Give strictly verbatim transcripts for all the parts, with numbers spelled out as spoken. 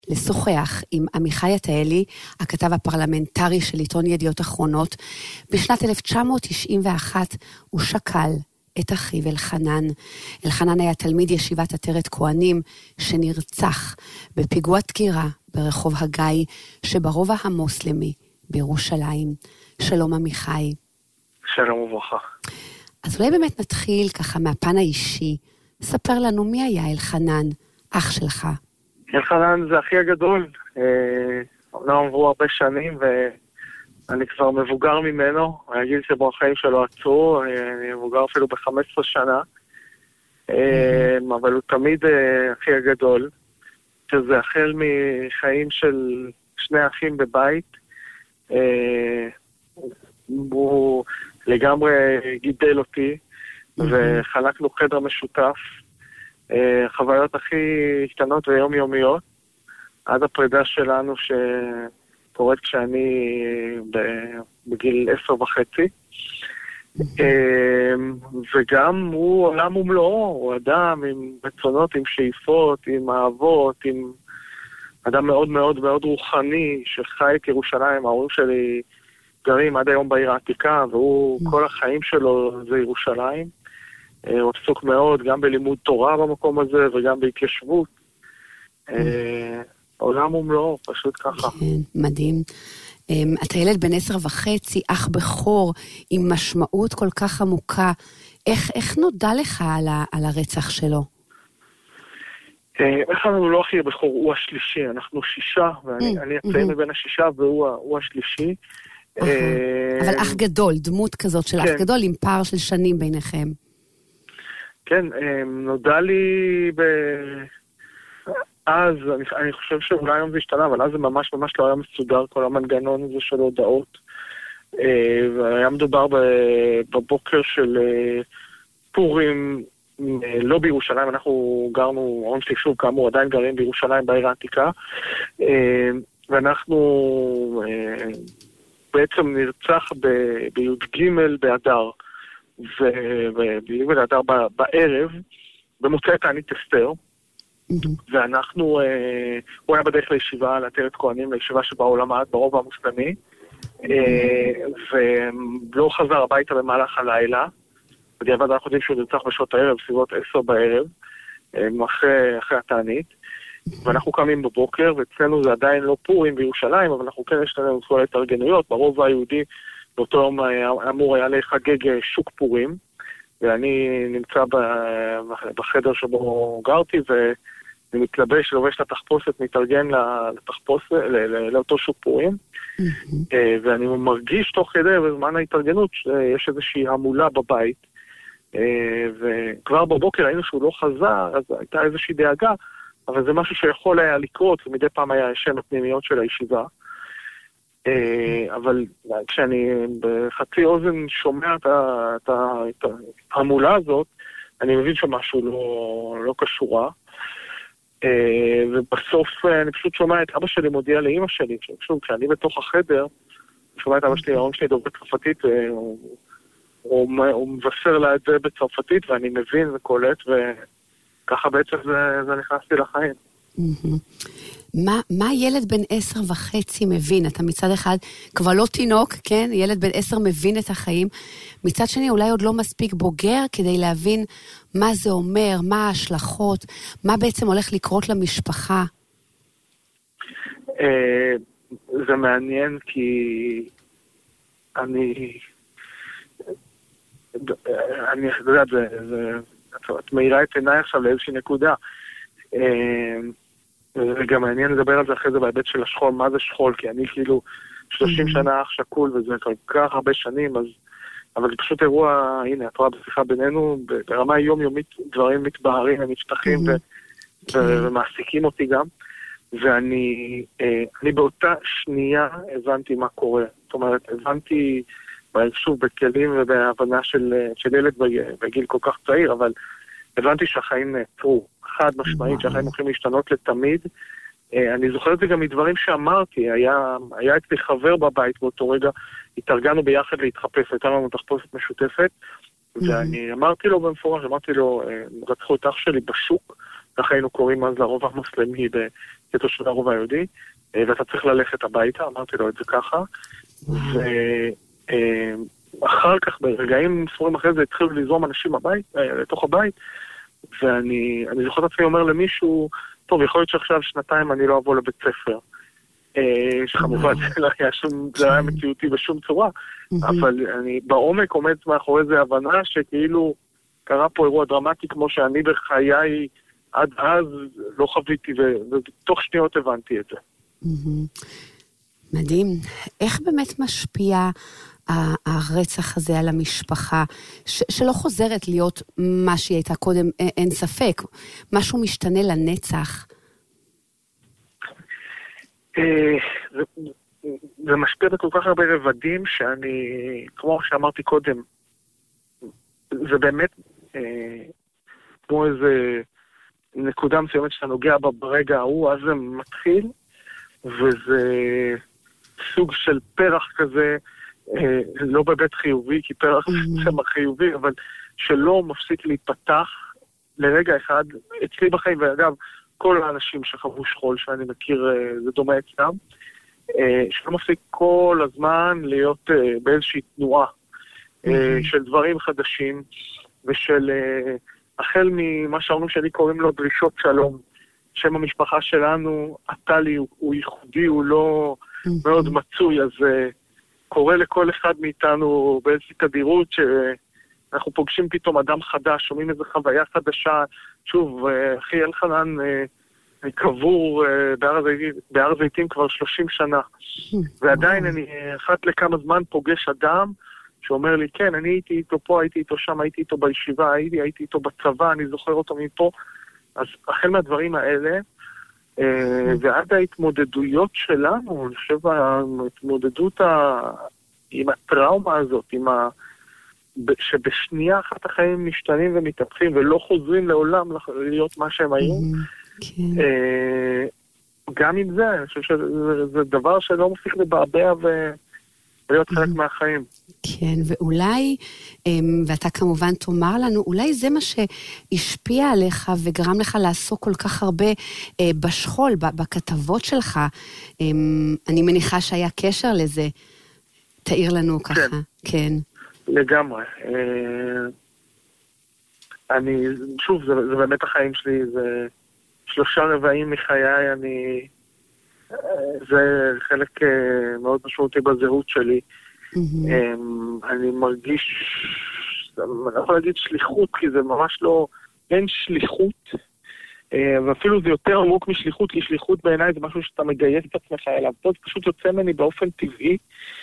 לשוחח עם עמיחי עטאלי, הכתב הפרלמנטרי של עיתון ידיעות אחרונות. בשנת אלף תשע מאות תשעים ואחת הוא שקל את אחיו אלחנן. אלחנן היה תלמיד ישיבת עטרת כהנים שנרצח בפיגוע דקירה ברחוב הגיא שברובע המוסלמי בירושלים. שלום עמיחי. שלום וברכה. אז אולי באמת נתחיל ככה מהפן האישי. ספר לנו מי היה אלחנן, אח שלך. אלחנן זה אחי הגדול. אומנם עברו הרבה שנים ואני כבר מבוגר ממנו. הגיל שבו החיים שלו עצרו, אני מבוגר אפילו ב-חמש עשרה שנה. אבל הוא תמיד אחי הגדול, שזה החל מחיים של שני אחים בבית. הוא לגמרי גידל אותי, וחלקנו חדר משותף. חוויות הכי קטנות ויומיומיות, עד הפרידה שלנו שקורית כשאני בגיל עשר וחצי. וגם הוא עולם ומלואו, הוא אדם עם רצונות, עם שאיפות, עם אהבות, עם אדם מאוד מאוד מאוד רוחני, שחי את ירושלים. ההורים שלי גרים עד היום בעיר העתיקה, והוא, כל החיים שלו זה ירושלים. הוא עסוק מאוד, גם בלימוד תורה במקום הזה, וגם בהתיישבות. עולם ומלואו, פשוט ככה. מדהים. אתה ילד בן עשר וחצי, אח בכור, עם משמעות כל כך עמוקה. איך נודע לך על הרצח שלו? איך הוא לא אחי בכור, הוא השלישי. אנחנו שישה, ואני אציין מבין השישה, והוא השלישי. אבל אח גדול, דמות כזאת של אח גדול, עם פער של שנים ביניכם. כן, נודע לי ב... אז, אני, אני חושב שאולי היום זה השתנה, אבל אז זה ממש ממש לא היה מסודר, כל המנגנון הזה של הודעות. והיה מדובר בבוקר של פורים, לא בירושלים, אנחנו גרנו, הורים שלי שוב, כאמור, עדיין גרים בירושלים, בעיר העתיקה, ואנחנו בעצם נרצח בי"ג באדר. ובי"ג באדר בערב, במוצאי תענית אסתר, ואנחנו, הוא היה בדרך לישיבה, לעטרת כהנים, לישיבה שבה הוא למד, ברובע המוסלמי, ולא חזר הביתה במהלך הלילה, בדיעבד אנחנו יודעים שהוא נרצח בשעות הערב, סביבות עשר בערב, אחרי, אחרי התענית, ואנחנו קמים בבוקר, ואצלנו זה עדיין לא פורים בירושלים, אבל אנחנו כן יש לנו כל התארגנויות, ברובע היהודי, באותו יום אמור היה לחגג שוק פורים, ואני נמצא בחדר שבו גרתי, ואני מתלבש, לובש לתחפושת, מתארגן לתחפושת, לאותו שוק פורים, ואני מרגיש תוך כדי, בזמן ההתארגנות, שיש איזושהי המולה בבית, וכבר בבוקר ראינו שהוא לא חזר, אז הייתה איזושהי דאגה, אבל זה משהו שיכול היה לקרות, ומדי פעם היה שם הפנימיות של הישיבה, אבל כשאני בחצי אוזן שומע את ההמולה הזאת, אני מבין שמשהו לא קשורה, ובסוף אני פשוט שומע את אבא שלי מודיע לאמא שלי, שוב, כשאני בתוך החדר, שומע את אבא שלי, ההורים שלי דובר צרפתית, הוא מבשר לה את זה בצרפתית, ואני מבין וקולט, וככה בעצם זה נכנסתי לחיים. מה, מה ילד בן עשר וחצי מבין? אתה מצד אחד כבר לא תינוק, כן? ילד בן עשר מבין את החיים. מצד שני, אולי עוד לא מספיק בוגר כדי להבין מה זה אומר, מה ההשלכות, מה בעצם הולך לקרות למשפחה. זה מעניין כי אני... אני יודעת, את מאירה את עיניי עכשיו לאיזושהי נקודה. וגם מעניין לדבר על זה אחרי זה בהיבט של השכול, מה זה שכול, כי אני כאילו שלושים שנה אח שקול, וזה כל כך הרבה שנים, אז, אבל זה פשוט אירוע, הנה, את רואה בשיחה בינינו, ברמה יומיומית דברים מתבהרים ומשתחים ו- ו- ומעסיקים אותי גם, ואני אני באותה שנייה הבנתי מה קורה, זאת אומרת, הבנתי, שוב, בכלים ובהבנה של, של ילד בגיל כל כך צעיר, אבל הבנתי שהחיים נעצרו, חד משמעית, שהחיים הולכים להשתנות לתמיד. אני זוכר את זה גם מדברים שאמרתי, היה, היה אצלי חבר בבית באותו רגע, התארגנו ביחד להתחפש, הייתה לנו תחפושת משותפת, ואני אמרתי לו במפורש, אמרתי לו, רצחו את אח שלי בשוק, ככה היינו קוראים אז לרובע המוסלמי כתושבי הרובע היהודי, ואתה צריך ללכת הביתה, אמרתי לו את זה ככה, ואחר כך, ברגעים ספורים אחרי זה, התחילו לזרום אנשים הבית, לתוך הבית, ואני זוכר את עצמי אומר למישהו, טוב, יכול להיות שעכשיו שנתיים אני לא אבוא לבית ספר, שכמובן זה לא היה שום, זה היה מציאותי בשום צורה, אבל אני בעומק עומד מאחורי זה הבנה שכאילו קרה פה אירוע דרמטי כמו שאני בחיי עד אז לא חוויתי, ובתוך שניות הבנתי את זה. מדהים. איך באמת משפיע הרצח הזה על המשפחה, שלא חוזרת להיות מה שהיא הייתה קודם, אין ספק, משהו משתנה לנצח? זה משפיע בכל כך הרבה רבדים שאני, כמו שאמרתי קודם, זה באמת כמו איזה נקודה מסוימת שאתה נוגע בה ברגע ההוא, אז זה מתחיל, וזה סוג של פרח כזה, לא בבית חיובי, כי פרח זה חיובי, אבל שלא מפסיק להיפתח לרגע אחד, אצלי בחיים, ואגב, כל האנשים שחוו שכול שאני מכיר, זה דומה אצלם, שלא מפסיק כל הזמן להיות באיזושהי תנועה של דברים חדשים, ושל החל ממה שאומרים שאני קוראים לו דרישות שלום, שם המשפחה שלנו, הטלי הוא ייחודי, הוא לא מאוד מצוי, אז קורא לכל אחד מאיתנו באיזושהי תדירות שאנחנו פוגשים פתאום אדם חדש, שומעים איזו חוויה חדשה, שוב, אחי אלחנן קבור בהר הזיתים כבר שלושים שנה, ועדיין אני אחת לכמה זמן פוגש אדם שאומר לי, כן, אני הייתי איתו פה, הייתי איתו שם, הייתי איתו בישיבה, הייתי, הייתי איתו בצבא, אני זוכר אותו מפה. אז החל מהדברים האלה, ועד ההתמודדויות שלנו, אני חושב, ההתמודדות עם הטראומה הזאת, עם ה... שבשנייה אחת החיים משתנים ומתהפכים, ולא חוזרים לעולם להיות מה שהם היו. גם עם זה, אני חושב שזה דבר שלא מפסיק לבעבע ו... להיות חלק מהחיים. כן, ואולי, ואתה כמובן תאמר לנו, אולי זה מה שהשפיע עליך וגרם לך לעסוק כל כך הרבה בשכול, בכתבות שלך. אני מניחה שהיה קשר לזה. תאיר לנו ככה. כן. לגמרי. אני, שוב, זה, זה באמת החיים שלי, זה שלושה רבעים מחיי, אני... זה חלק מאוד משמעותי בזהות שלי. אני מרגיש, אני לא יכול להגיד שליחות, כי זה ממש לא, אין שליחות, ואפילו זה יותר עמוק משליחות, כי שליחות בעיניי זה משהו שאתה מגייס את עצמך אליו. זה פשוט יוצא ממני באופן טבעי,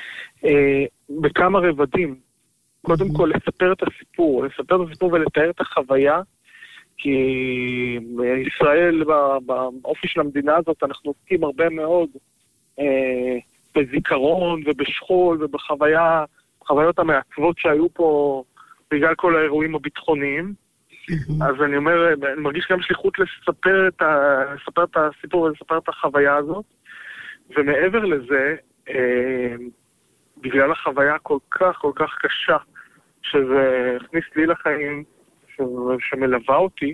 בכמה רבדים. קודם כל, לספר את הסיפור, לספר את הסיפור ולתאר את החוויה, כי בישראל, באופי של המדינה הזאת, אנחנו עוסקים הרבה מאוד אה, בזיכרון ובשכול ובחוויה, בחוויות המעצבות שהיו פה בגלל כל האירועים הביטחוניים. אז אני אומר, אני מרגיש גם שליחות לספר את, ה, לספר את הסיפור ולספר את החוויה הזאת. ומעבר לזה, אה, בגלל החוויה כל כך כל כך קשה, שזה הכניס לי לחיים, שמלווה אותי,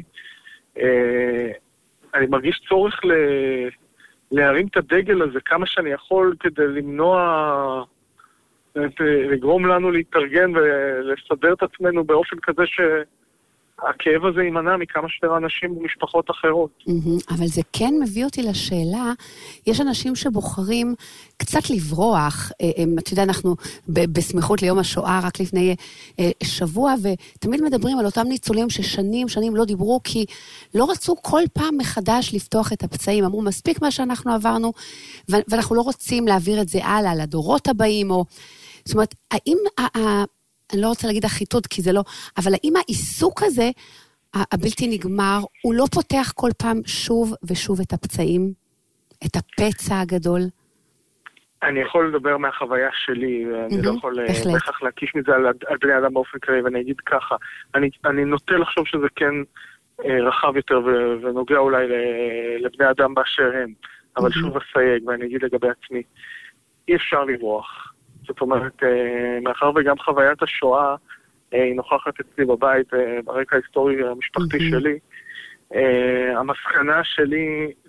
אני מרגיש צורך להרים את הדגל הזה כמה שאני יכול כדי למנוע, לגרום לנו להתארגן ולסדר את עצמנו באופן כזה שהכאב הזה יימנע מכמה שיותר אנשים ומשפחות אחרות. אבל זה כן מביא אותי לשאלה, יש אנשים שבוחרים קצת לברוח, אתה יודע, אנחנו בסמיכות ליום השואה רק לפני שבוע, ותמיד מדברים על אותם ניצולים ששנים, שנים לא דיברו, כי לא רצו כל פעם מחדש לפתוח את הפצעים, אמרו מספיק מה שאנחנו עברנו, ואנחנו לא רוצים להעביר את זה הלאה, לדורות הבאים, או... זאת אומרת, האם... אני לא רוצה להגיד החיתות, כי זה לא... אבל האם העיסוק הזה, הבלתי נגמר, הוא לא פותח כל פעם שוב ושוב את הפצעים? את הפצע הגדול? אני יכול לדבר מהחוויה שלי, ואני לא יכול בהכרח להקיש מזה על, על בני אדם באופן כללי, ואני אגיד ככה, אני, אני נוטה לחשוב שזה כן רחב יותר ו, ונוגע אולי לבני אדם באשר הם, אבל שוב אסייג, ואני אגיד לגבי עצמי, אי אפשר לברוח. זאת אומרת, מאחר וגם חוויית השואה היא נוכחת אצלי בבית, ברקע ההיסטורי המשפחתי שלי, המסקנה שלי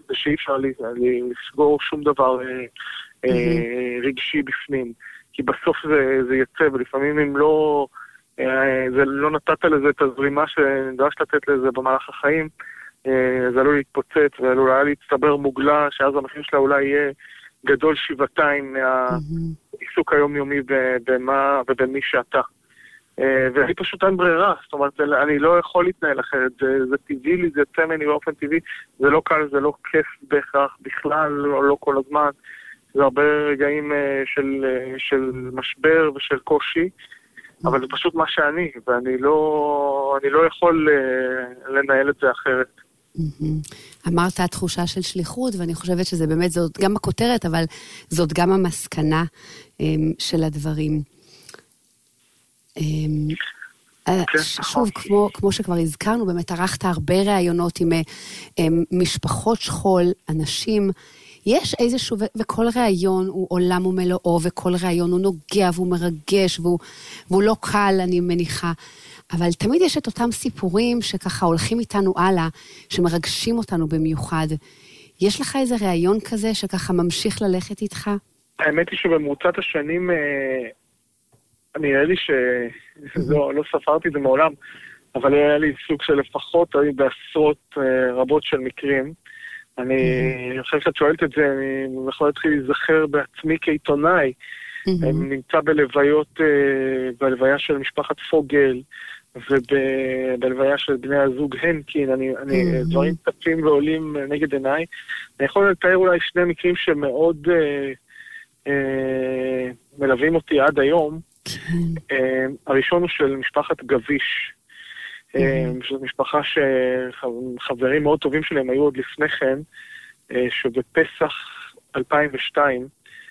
זה שאי אפשר לסגור שום דבר רגשי בפנים, כי בסוף זה, זה יצא, ולפעמים אם לא, זה לא נתת לזה את הזרימה שנדרש לתת לזה במהלך החיים, זה עלול להתפוצץ, ועלול היה להצטבר מוגלה, שאז המחיר שלה אולי יהיה גדול שבעתיים מהעיסוק היומיומי במה ובמי שאתה. ואני פשוט אין ברירה, זאת אומרת, אני לא יכול להתנהל אחרת, זה, זה טבעי לי, זה יצא ממני באופן טבעי, זה לא קל, זה לא כיף בהכרח בכלל, לא, לא כל הזמן, זה הרבה רגעים של, של משבר ושל קושי, אבל זה פשוט מה שאני, ואני לא, אני לא יכול לנהל את זה אחרת. אמרת התחושה של שליחות, ואני חושבת שזה באמת, זאת גם הכותרת, אבל זאת גם המסקנה של הדברים. שוב, כמו, כמו שכבר הזכרנו, באמת ערכת הרבה ראיונות עם משפחות שכול, אנשים, יש איזשהו, וכל ראיון הוא עולם ומלואו, וכל ראיון הוא נוגע והוא מרגש, והוא, והוא לא קל, אני מניחה, אבל תמיד יש את אותם סיפורים שככה הולכים איתנו הלאה, שמרגשים אותנו במיוחד. יש לך איזה ראיון כזה שככה ממשיך ללכת איתך? האמת היא שבמרוצת השנים, אני נראה לי שלא לא ספרתי את זה מעולם, אבל היה לי סוג של לפחות, היו בעשרות רבות של מקרים. אני חושב שאת שואלת את זה, אני יכול להתחיל להיזכר בעצמי כעיתונאי. נמצא בלוויות, בלוויה של משפחת פוגל, ובלוויה של בני הזוג הנקין, אני, אני, דברים טפים ועולים נגד עיניי. אני יכול לתאר אולי שני מקרים שמאוד אה, אה, מלווים אותי עד היום. אה, הראשון הוא של משפחת גביש, אה, שזו משפחה שחברים מאוד טובים שלהם היו עוד לפני כן, אה, שבפסח אלפיים ושתיים,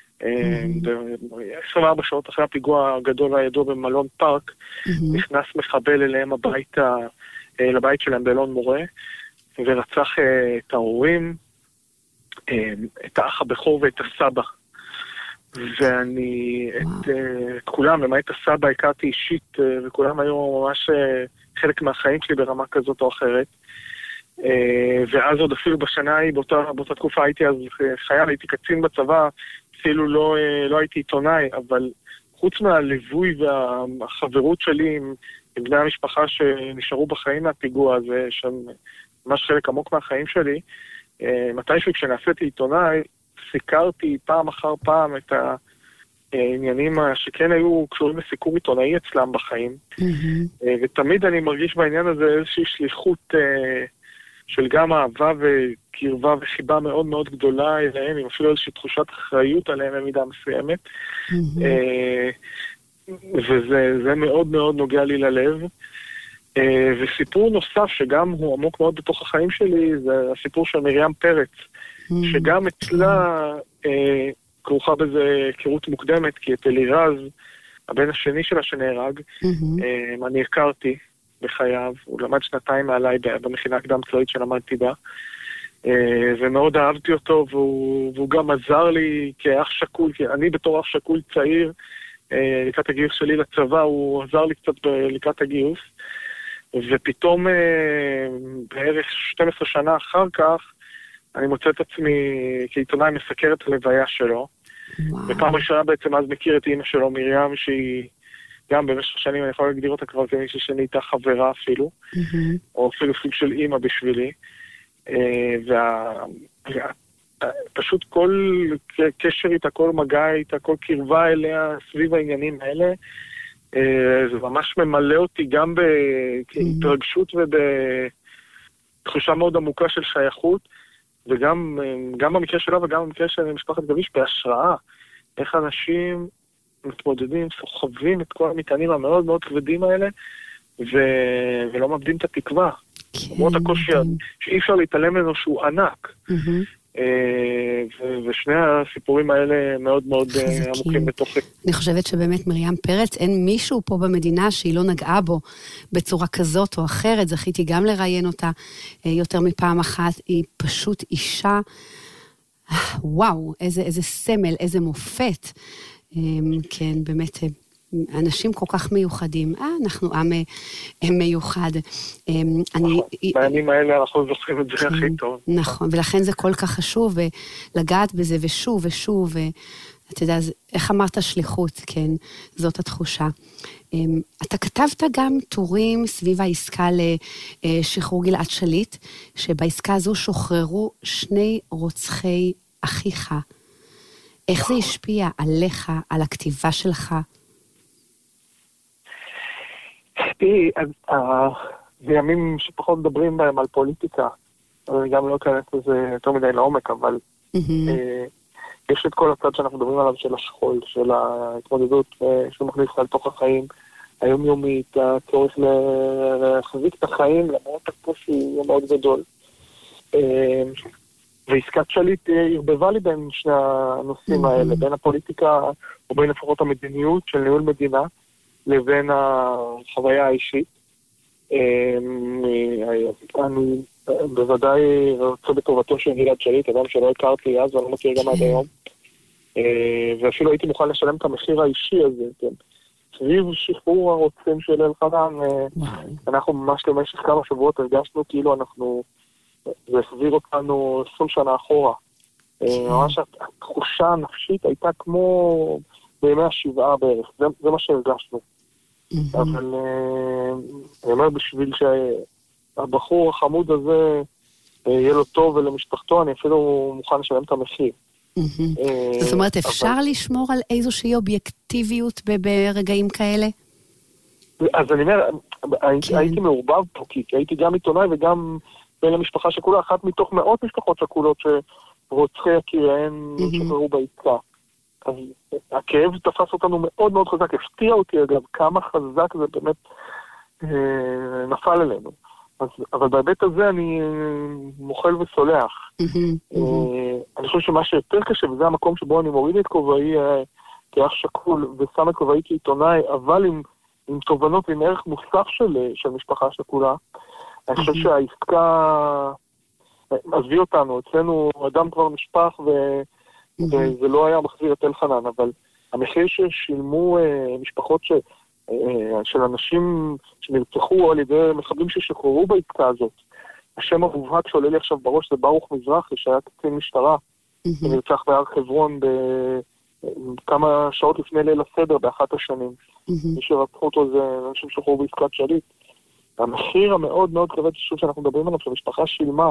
עשרים וארבע שעות אחרי הפיגוע הגדול הידוע במלון פארק, נכנס מחבל אליהם הביתה, לבית שלהם באלון מורה, ורצח את ההורים, את האח הבכור ואת הסבא. ואני את כולם, למעט הסבא, הכרתי אישית, וכולם היו ממש חלק מהחיים שלי ברמה כזאת או אחרת. ואז עוד אפילו בשנה ההיא, באותה, באותה תקופה הייתי אז חייל, הייתי קצין בצבא, אפילו לא, לא הייתי עיתונאי, אבל חוץ מהליווי והחברות שלי עם, עם בני המשפחה שנשארו בחיים מהפיגוע הזה, שם ממש חלק עמוק מהחיים שלי, מתישהו כשנעשיתי עיתונאי, סיקרתי פעם אחר פעם את העניינים שכן היו קשורים לסיקור עיתונאי אצלם בחיים, mm-hmm. ותמיד אני מרגיש בעניין הזה איזושהי שליחות של גם אהבה וקרבה וחיבה מאוד מאוד גדולה אליהם, עם אפילו איזושהי תחושת אחריות עליהם במידה מסוימת, mm-hmm. וזה מאוד מאוד נוגע לי ללב. וסיפור נוסף שגם הוא עמוק מאוד בתוך החיים שלי, זה הסיפור של מרים פרץ, mm-hmm. שגם אצלה כרוכה בזה היכרות מוקדמת, כי את אלירז, הבן השני שלה שנהרג, mm-hmm. אני הכרתי בחייו, הוא למד שנתיים מעליי במכינה הקדם צבאית שלמדתי בה, ומאוד אהבתי אותו, והוא, והוא גם עזר לי כאח שקול, כי אני בתור אח שקול צעיר, לקראת הגיוס שלי לצבא, הוא עזר לי קצת לקראת הגיוס, ופתאום בערך שתים עשרה שנה אחר כך, אני מוצא את עצמי כעיתונאי מסקר את הלוויה שלו, וואו. ופעם ראשונה בעצם אז מכיר את אמא שלו, מרים, שהיא גם במשך שנים אני יכול להגדיר אותה כבר כמישהי שאני איתה חברה אפילו, mm-hmm. או אפילו סוג של אמא בשבילי, ופשוט כל קשר איתה, כל מגע איתה, כל קרבה אליה סביב העניינים האלה, זה ממש ממלא אותי גם בהתרגשות ובתחושה מאוד עמוקה של שייכות, וגם גם במקרה שלה וגם במקרה של משפחת גביש בהשראה, איך אנשים מתמודדים, סוחבים את כל המטענים המאוד מאוד כבדים האלה, ו... ולא מאבדים את התקווה. למרות הקושי שאי אפשר להתעלם ממנו שהוא ענק. ו... ושני הסיפורים האלה מאוד מאוד עמוקים בתוכי. אני חושבת שבאמת מרים פרץ, אין מישהו פה במדינה שהיא לא נגעה בו בצורה כזאת או אחרת. זכיתי גם לראיין אותה יותר מפעם אחת. היא פשוט אישה, וואו, איזה, איזה סמל, איזה מופת. כן, באמת אנשים כל כך מיוחדים. אה, אנחנו עם מיוחד. נכון, בימים האלה אנחנו זוכרים את זה הכי טוב. נכון, ולכן זה כל כך חשוב, ולגעת בזה ושוב ושוב, ואתה יודע, איך אמרת שליחות, כן, זאת התחושה. אתה כתבת גם טורים סביב העסקה לשחרור גלעד שליט, שבעסקה הזו שוחררו שני רוצחי אחיך. איך זה השפיע עליך, על הכתיבה שלך? תראי, זה ימים שפחות מדברים בהם על פוליטיקה, אז אני גם לא אכנס לזה יותר מדי לעומק, אבל יש את כל הצד שאנחנו מדברים עליו של השכול, של ההתמודדות שמכניס על תוך החיים היומיומית, הצורך להחזיק את החיים, למרות הקושי מאוד גדול. ועסקת שליט הרבבה לי בין שני הנושאים האלה, בין הפוליטיקה, או בין לפחות המדיניות של ניהול מדינה, לבין החוויה האישית. אני בוודאי רוצה בטובתו של גלעד שליט, אדם שלא הכרתי אז, ואני לא מכיר גם עד היום. ואפילו הייתי מוכן לשלם את המחיר האישי הזה, כן. סביב שחרור הרוצחים של אלחנן, אנחנו ממש למשך כמה שבועות הרגשנו כאילו אנחנו, זה החזיר אותנו עשרים שנה אחורה. ממש התחושה הנפשית הייתה כמו בימי השבעה בערך, זה, זה מה שהרגשנו. אבל אני אומר, בשביל שהבחור החמוד הזה יהיה לו טוב ולמשפחתו, אני אפילו מוכן לשלם את המחיר. זאת אומרת, אפשר לשמור על איזושהי אובייקטיביות ברגעים כאלה? אז אני אומר, הייתי מעורבב פה, כי הייתי גם עיתונאי וגם בין המשפחה שכולה, אחת מתוך מאות משפחות שכולות שרוצחי יקיריהן שחררו בעסקה. אז הכאב תפס אותנו מאוד מאוד חזק, הפתיע אותי אגב, כמה חזק זה באמת אה, נפל אלינו. אז, אבל בהיבט הזה אני מוחל וסולח. אה, אני חושב שמה שיותר קשה, וזה המקום שבו אני מוריד את כובעי אה, כאח שקול, ושם את כובעי כעיתונאי, אבל עם, עם תובנות ועם ערך מוסף של, של משפחה שקולה. אני חושב שהעסקה, עזבי אותנו, אצלנו אדם כבר משפח ו... וזה לא היה מחזיר את אלחנן, אבל המחיר ששילמו אה, משפחות ש, אה, של אנשים שנרצחו על ידי מחבלים ששחררו בעסקה הזאת, השם המובהק שעולה לי עכשיו בראש זה ברוך מזרחי, שהיה קצין משטרה, שנרצח בהר חברון בכמה שעות לפני ליל הסדר באחת השנים. מי שרצחו אותו זה אנשים שחררו בעסקת שליט. המחיר המאוד מאוד כבד שאנחנו מדברים עליו, שהמשפחה שילמה,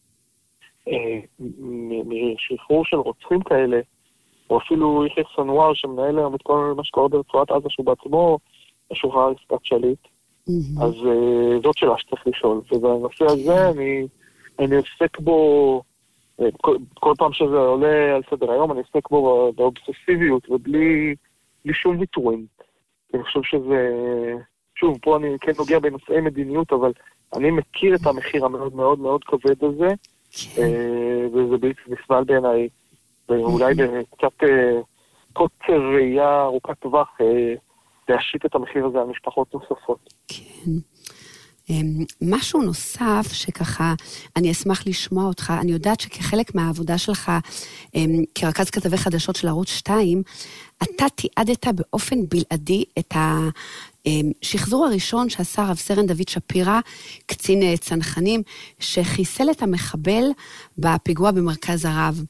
משחרור של רוצחים כאלה, או אפילו יחיא סנואר שמנהל היום את כל מה שקורה ברצועת עזה, שהוא בעצמו משוחרר עסקת שליט. אז זאת שאלה שצריך לשאול, ובנושא הזה אני אני עוסק בו כל פעם שזה עולה על סדר היום, אני עוסק בו באובססיביות ובלי שום ויתורים. אני חושב שזה, שוב, פה אני כן נוגע בנושאי מדיניות, אבל אני מכיר את המחיר המאוד מאוד מאוד כבד הזה, וזה בלתי נסבל בעיניי, ואולי בקצת קוצר ראייה ארוכת טווח להשית את המחיר הזה על משפחות נוספות. כן. משהו נוסף שככה אני אשמח לשמוע אותך, אני יודעת שכחלק מהעבודה שלך כרכז כתבי חדשות של ערוץ שתיים, אתה תיעדת באופן בלעדי את השחזור הראשון שעשה רב סרן דוד שפירא, קצין צנחנים, שחיסל את המחבל בפיגוע במרכז הרב.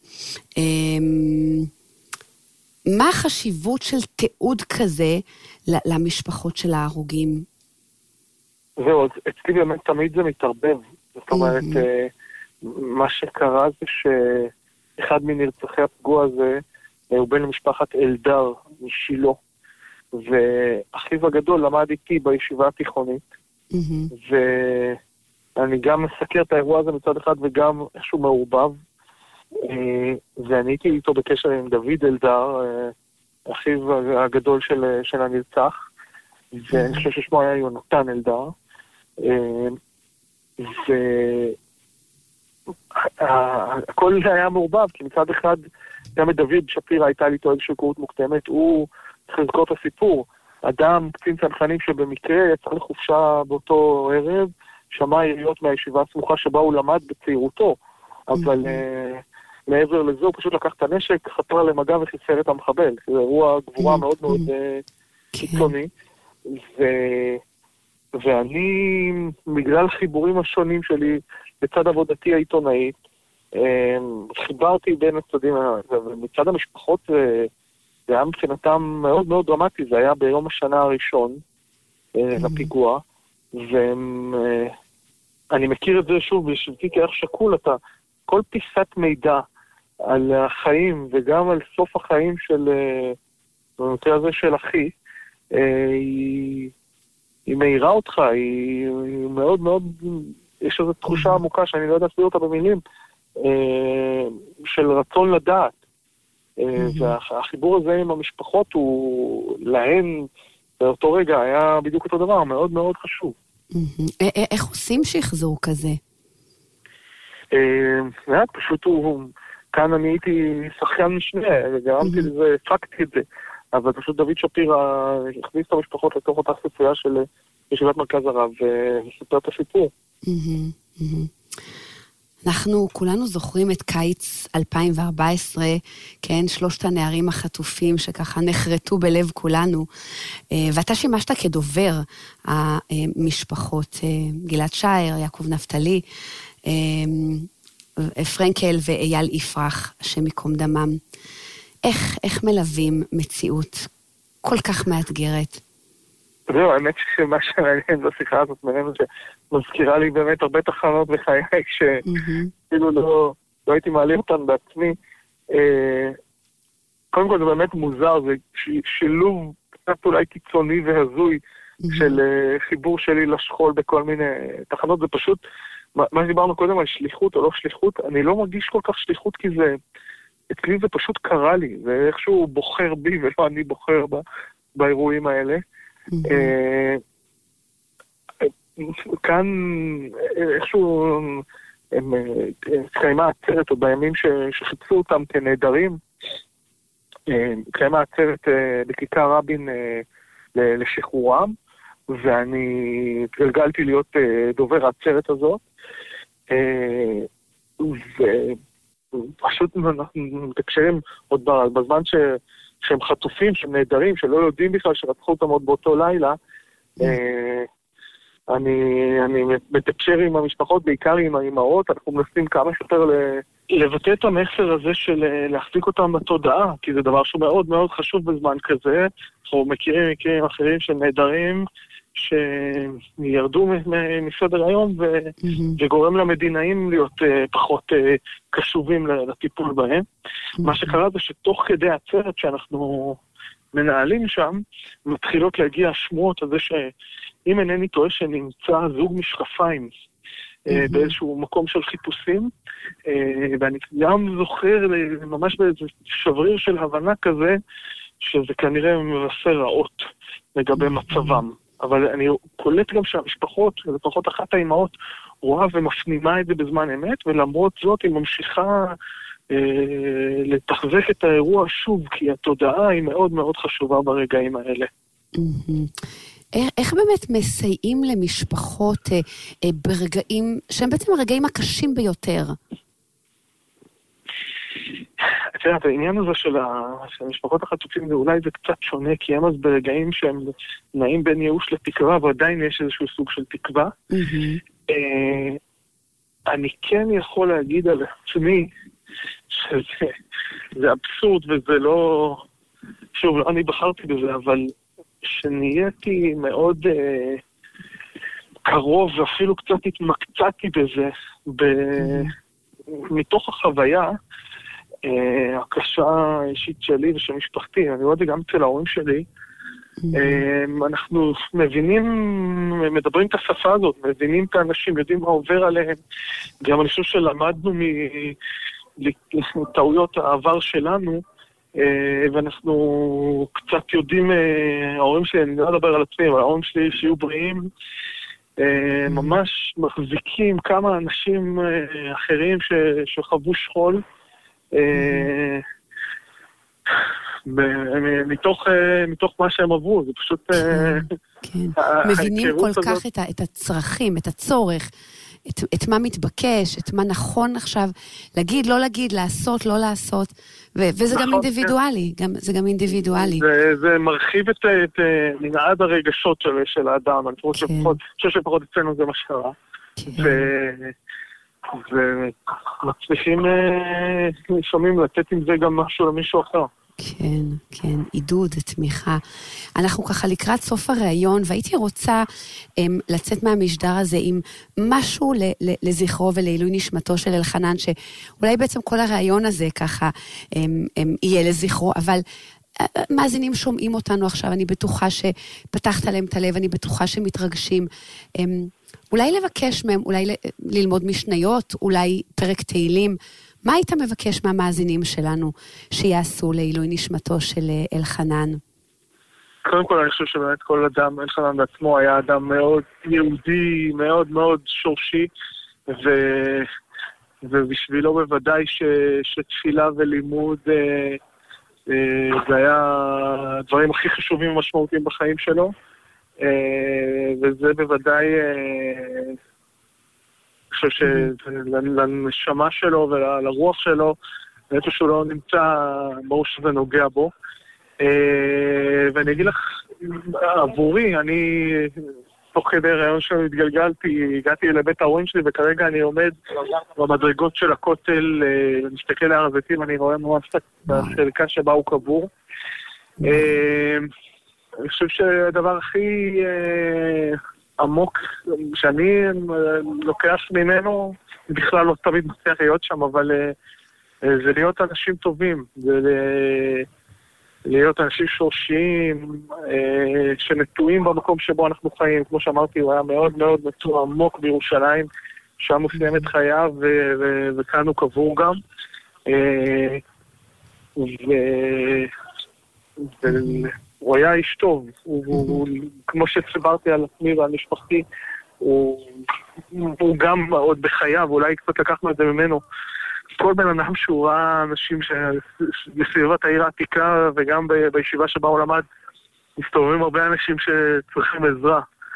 מה החשיבות של תיעוד כזה למשפחות של ההרוגים? זהו, אצלי באמת תמיד זה מתערבב. זאת אומרת, מה שקרה זה שאחד מנרצחי הפיגוע הזה הוא בן למשפחת אלדר משילו, ואחיו הגדול למד איתי בישיבה התיכונית, ואני גם מסקר את האירוע הזה מצד אחד וגם איכשהו מעורבב, ואני הייתי איתו בקשר עם דוד אלדר, אחיו הגדול של, של הנרצח, ואני חושב ששמו היה יונתן אלדר, והכל היה מעורבב, כי מצד אחד גם את דוד שפירא הייתה לי איתו איזושהי היכרות מוקדמת, הוא צריך לזכור את הסיפור, אדם, קצין צנחנים שבמקרה יצא לחופשה באותו ערב, שמע יריות מהישיבה הסמוכה שבה הוא למד בצעירותו, אבל מעבר לזה הוא פשוט לקח את הנשק, חתר למגע וחיסל את המחבל, זה אירוע גבורה מאוד מאוד קיצוני, ו... ואני, בגלל חיבורים השונים שלי בצד עבודתי העיתונאית, חיברתי בין הצדדים, ומצד המשפחות זה היה מבחינתם מאוד מאוד דרמטי, זה היה ביום השנה הראשון לפיגוע, ואני מכיר את זה שוב, בשבתי כאח שקול, אתה, כל פיסת מידע על החיים וגם על סוף החיים של, במקרה הזה של אחי, היא, היא מהירה אותך, היא, היא מאוד מאוד, יש איזו תחושה עמוקה שאני לא יודע להסביר אותה במילים, של רצון לדעת. והחיבור הזה עם המשפחות הוא להן באותו רגע היה בדיוק אותו דבר, מאוד מאוד חשוב. איך עושים שחזור כזה? פשוט הוא, כאן אני הייתי שחיין משנה, גרמתי לזה, הפקתי את זה, אבל פשוט דוד שפירא הכניס את המשפחות לתוך אותה ספרייה של ישיבת מרכז הרב וסיפר את הסיפור. אנחנו כולנו זוכרים את קיץ אלפיים וארבע עשרה, כן, שלושת הנערים החטופים שככה נחרטו בלב כולנו, ואתה שימשת כדובר המשפחות, גלעד שער, יעקב נפתלי, פרנקל ואייל יפרח, שמקום דמם. איך, איך מלווים מציאות כל כך מאתגרת? זהו, האמת שמה שמעניין בשיחה הזאת מראה שמזכירה לי באמת הרבה תחנות בחיי, שכאילו לא, לא הייתי מעלים אותן בעצמי. קודם כל זה באמת מוזר, זה שילוב קצת אולי קיצוני והזוי של חיבור שלי לשכול בכל מיני תחנות. זה פשוט, מה שדיברנו קודם על שליחות או לא שליחות, אני לא מרגיש כל כך שליחות כי זה, אצלי זה פשוט קרה לי, זה איכשהו בוחר בי ולא אני בוחר באירועים האלה. כאן איכשהו קיימה עצרת, או בימים שחיפשו אותם כנהדרים, קיימה עצרת בכיכר רבין לשחרורם, ואני גלגלתי להיות דובר העצרת הזאת, ופשוט אנחנו מתקשרים עוד בזמן ש... שהם חטופים, שהם נהדרים, שלא יודעים בכלל שרצחו אותם עוד באותו לילה. אני, אני מתקשר עם המשפחות, בעיקר עם האימהות, אנחנו מנסים כמה שיותר לבטא את המסר הזה של להחזיק אותם בתודעה, כי זה דבר שהוא מאוד מאוד חשוב בזמן כזה. אנחנו מכירים מקרים אחרים של נהדרים, שירדו מסדר היום וגורם למדינאים להיות פחות קשובים לטיפול בהם. מה שקרה זה שתוך כדי עצרת שאנחנו מנהלים שם, מתחילות להגיע שמועות על זה שאם אינני טועה שנמצא זוג משקפיים באיזשהו מקום של חיפושים, ואני גם זוכר ממש באיזה שבריר של הבנה כזה, שזה כנראה מבשר רעות לגבי מצבם. אבל אני קולט גם שהמשפחות, לפחות אחת האימהות, רואה ומפנימה את זה בזמן אמת, ולמרות זאת היא ממשיכה אה, לתחזק את האירוע שוב, כי התודעה היא מאוד מאוד חשובה ברגעים האלה. איך, איך באמת מסייעים למשפחות אה, אה, ברגעים, שהם בעצם הרגעים הקשים ביותר? את יודעת, העניין הזה של המשפחות החטופים, זה אולי זה קצת שונה, כי הם אז ברגעים שהם נעים בין ייאוש לתקווה, ועדיין יש איזשהו סוג של תקווה. אני כן יכול להגיד על עצמי, שזה אבסורד וזה לא, שוב, לא אני בחרתי בזה, אבל שנהייתי מאוד קרוב, ואפילו קצת התמקצעתי בזה, מתוך החוויה, הקשה האישית שלי ושל משפחתי, אני רואה את זה גם אצל ההורים שלי, אנחנו מבינים, מדברים את השפה הזאת, מבינים את האנשים, יודעים מה עובר עליהם, גם אני חושב שלמדנו מטעויות העבר שלנו, ואנחנו קצת יודעים, ההורים שלי, אני לא אדבר על עצמי, אבל ההורים שלי שיהיו בריאים, ממש מחזיקים כמה אנשים אחרים שחוו שכול, מתוך מתוך מה שהם עברו, זה פשוט מבינים כל כך את הצרכים, את הצורך, את, את מה מתבקש, את מה נכון עכשיו, להגיד, לא להגיד, לעשות, לא לעשות, ו, וזה נכון, גם אינדיבידואלי, כן. גם, זה גם אינדיבידואלי. זה, זה מרחיב את, את מנעד הרגשות של, של האדם, אני חושב כן. שפחות, שפחות אצלנו זה מה שקרה. כן. ו... ומצליחים שומעים לתת עם זה גם משהו למישהו אחר. כן, כן, עידוד, תמיכה. אנחנו ככה לקראת סוף הראיון, והייתי רוצה הם, לצאת מהמשדר הזה עם משהו ל- ל- לזכרו ולעילוי נשמתו של אלחנן, שאולי בעצם כל הראיון הזה ככה הם, הם, יהיה לזכרו, אבל מאזינים שומעים אותנו עכשיו, אני בטוחה שפתחת להם את הלב, אני בטוחה שמתרגשים. הם, אולי לבקש מהם, אולי ל- ללמוד משניות, אולי פרק תהילים, מה היית מבקש מהמאזינים שלנו שיעשו לעילוי נשמתו של אלחנן? קודם כל אני חושב שבאמת כל אדם, אלחנן בעצמו היה אדם מאוד יהודי, מאוד מאוד שורשי, ו... ובשבילו בוודאי ש... שתפילה ולימוד אה, אה, זה היה הדברים הכי חשובים ומשמעותיים בחיים שלו, אה, וזה בוודאי... אה, אני חושב שלנשמה שלו ולרוח שלו, ואיפה שהוא לא נמצא, ברור שזה נוגע בו. ואני אגיד לך, עבורי, אני תוך כדי רעיון שלו התגלגלתי, הגעתי לבית ההורים שלי, וכרגע אני עומד במדרגות של הכותל, מסתכל להר הזיתים, אני רואה ממש את החלקה שבה הוא קבור. אני חושב שהדבר הכי... עמוק, שאני לוקח ממנו, בכלל לא תמיד מצליח להיות שם, אבל זה להיות אנשים טובים, זה להיות אנשים שורשיים, שנטועים במקום שבו אנחנו חיים. כמו שאמרתי, הוא היה מאוד מאוד נטוע עמוק בירושלים, שם הוא סיים את חייו, וכאן הוא קבור גם. ו... הוא היה איש טוב, הוא, הוא, כמו שציברתי על עצמי ועל משפחתי, הוא, הוא גם עוד בחייו, אולי קצת לקחנו את זה ממנו. כל בן אדם שהוא ראה אנשים בסביבת העיר העתיקה, וגם ב, בישיבה שבה הוא למד, מסתובבים הרבה אנשים שצריכים עזרה.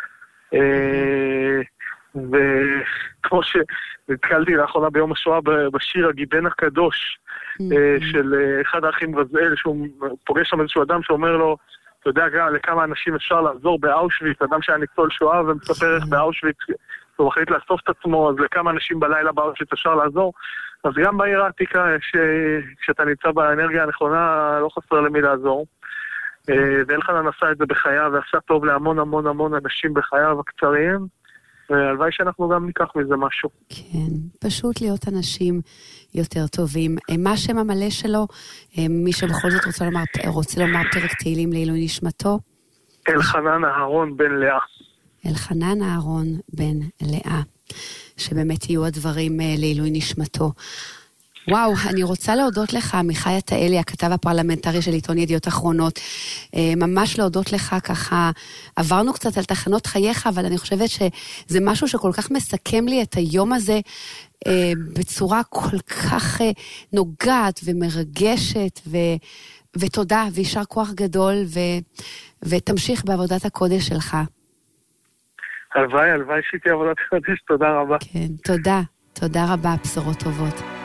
וכמו שנתקלתי לאחרונה ביום השואה בשיר הגיבן הקדוש, של אחד האחים רזאל, שהוא פוגש שם איזשהו אדם שאומר לו, אתה יודע גם לכמה אנשים אפשר לעזור באושוויץ, אדם שהיה ניצול שואה ומספר איך באושוויץ הוא מחליט לאסוף את עצמו, אז לכמה אנשים בלילה באושוויץ אפשר לעזור. אז גם בעיר העתיקה, כשאתה נמצא באנרגיה הנכונה, לא חסר למי לעזור. ואלחנן עשה את זה בחייו, ועשה טוב להמון המון המון אנשים בחייו הקצריים, והלוואי שאנחנו גם ניקח מזה משהו. כן, פשוט להיות אנשים יותר טובים. מה שם המלא שלו? מי שבכל זאת רוצה לומר, רוצה לומר פרק תהילים לעילוי נשמתו? אלחנן אהרון בן לאה. אלחנן אהרון בן לאה. שבאמת יהיו הדברים לעילוי נשמתו. וואו, אני רוצה להודות לך, עמיחי עטאלי, הכתב הפרלמנטרי של עיתון ידיעות אחרונות, ממש להודות לך ככה, עברנו קצת על תחנות חייך, אבל אני חושבת שזה משהו שכל כך מסכם לי את היום הזה, בצורה כל כך נוגעת ומרגשת, ו, ותודה, וישר כוח גדול, ו, ותמשיך בעבודת הקודש שלך. הלוואי, הלוואי שהיא עבודת הקודש, תודה רבה. כן, תודה, תודה רבה, בשורות טובות.